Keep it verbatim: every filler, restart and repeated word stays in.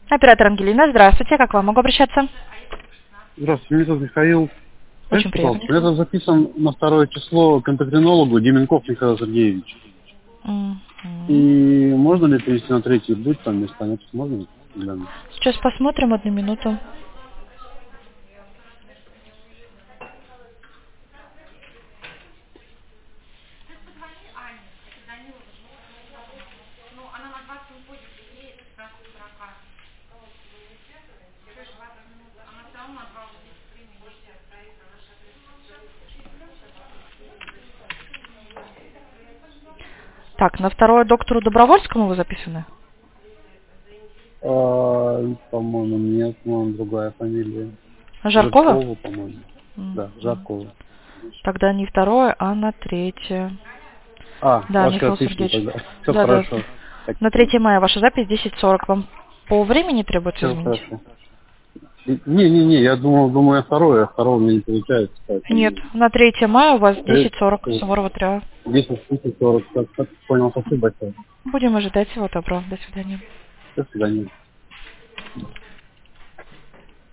Оператор Ангелина, здравствуйте. Как к вам могу обращаться? Здравствуйте, меня зовут Михаил. Очень Скажите, приятно. пожалуйста, я там записан на второе число к эндокринологу Деменков Михаил Сергеевич. Мгм. И можно ли перевести на третий? Будет там место? Нет, можно? Да. Сейчас посмотрим, одну минуту. Так, на второе доктору Добровольскому вы записаны? А, по-моему, нет, по-моему, другая фамилия. Жаркова? Жаркова, по-моему. Да, Мгм. Жаркова. Тогда не второе, а на третье. А, Да, вообще Михаил отлично Сергеевич. тогда. Все Да, да. хорошо. Так, На третье мая ваша запись десять сорок. Вам по времени требуется все изменить? хорошо. Не-не-не, я думал, думаю, я второе, а второго мне не получается. Нет, Поэтому... на третье мая у вас десять сорок. Суворова три. десять сорок. Понял, спасибо большое. Будем ожидать. Всего доброго. До свидания. До свидания.